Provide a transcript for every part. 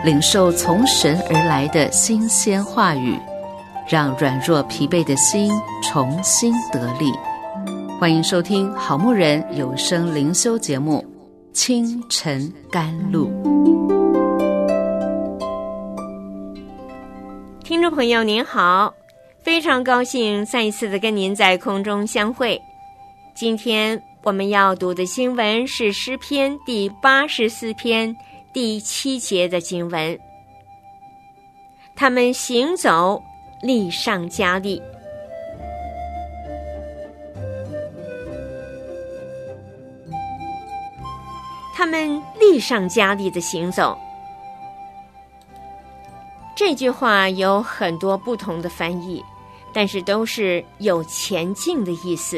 领受从神而来的新鲜话语，让软弱疲惫的心重新得力。欢迎收听好牧人有声灵修节目《清晨甘露》。 听众朋友您好，非常高兴再一次的跟您在空中相会。今天我们要读的经文是诗篇第84篇第7节的经文。他们行走，力上加力。他们力上加力的行走。这句话有很多不同的翻译，但是都是有前进的意思。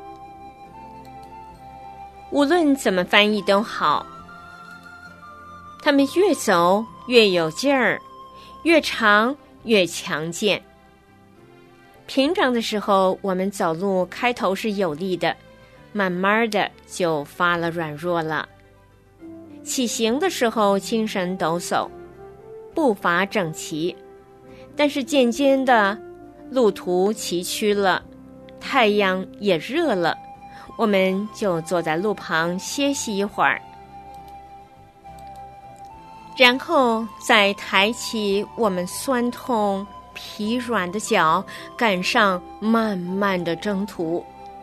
无论怎么翻译都好，他们越走越有劲儿，越长越强健。平常的时候，我们走路开头是有力的，慢慢的就发了软弱了。起行的时候精神抖擞，步伐整齐，但是渐渐的路途崎岖了，太阳也热了，我们就坐在路旁歇息一会儿，然后再抬起我们酸痛疲软的脚，赶上漫漫的征途。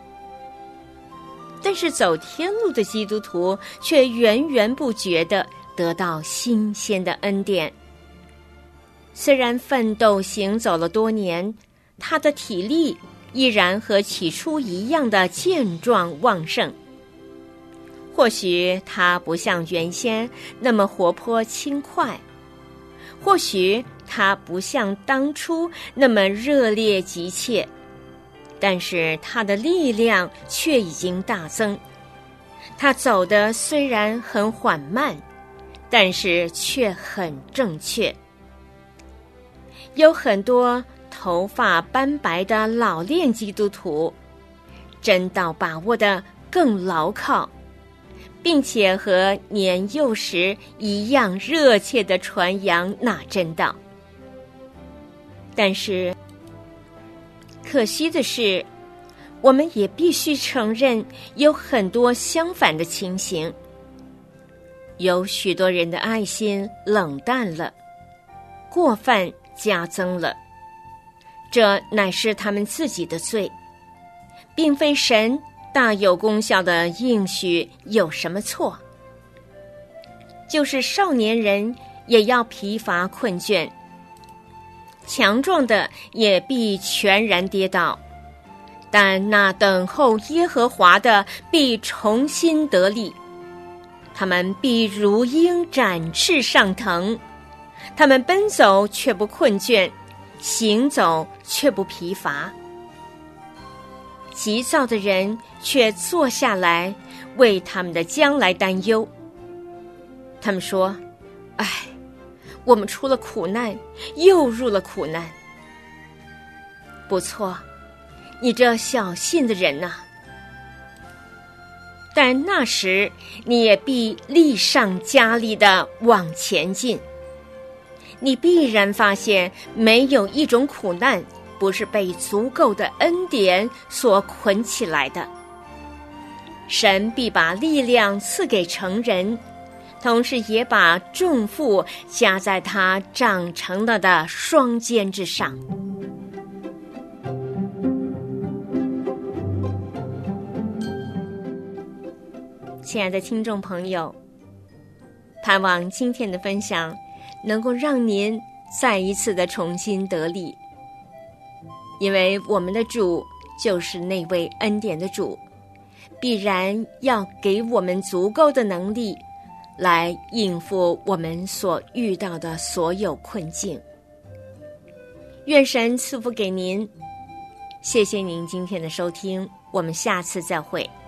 但是走天路的基督徒却源源不绝地得到新鲜的恩典。虽然奋斗行走了多年，他的体力依然和起初一样的健壮旺盛。或许他不像原先那么活泼轻快，或许他不像当初那么热烈急切，但是他的力量却已经大增。他走得虽然很缓慢，但是却很正确。有很多头发斑白的老练基督徒，真道把握得更牢靠，并且和年幼时一样热切地传扬那真道。但是可惜的是，我们也必须承认有很多相反的情形。有许多人的爱心冷淡了，过犯加增了，这乃是他们自己的罪，并非神大有功效的应许有什么错。就是少年人也要疲乏困倦，强壮的也必全然跌倒，但那等候耶和华的必重新得力，他们必如鹰展翅上腾，他们奔走却不困倦，行走却不疲乏。急躁的人却坐下来为他们的将来担忧。他们说：唉，我们出了苦难，又入了苦难。不错，你这小信的人啊！但那时你也必力上加力地往前进。你必然发现，没有一种苦难不是被足够的恩典所捆起来的。神必把力量赐给成人，同时也把重负加在他长成了的双肩之上。亲爱的听众朋友，盼望今天的分享能够让您再一次的重新得力，因为我们的主就是那位恩典的主，必然要给我们足够的能力来应付我们所遇到的所有困境。愿神赐福给您，谢谢您今天的收听，我们下次再会。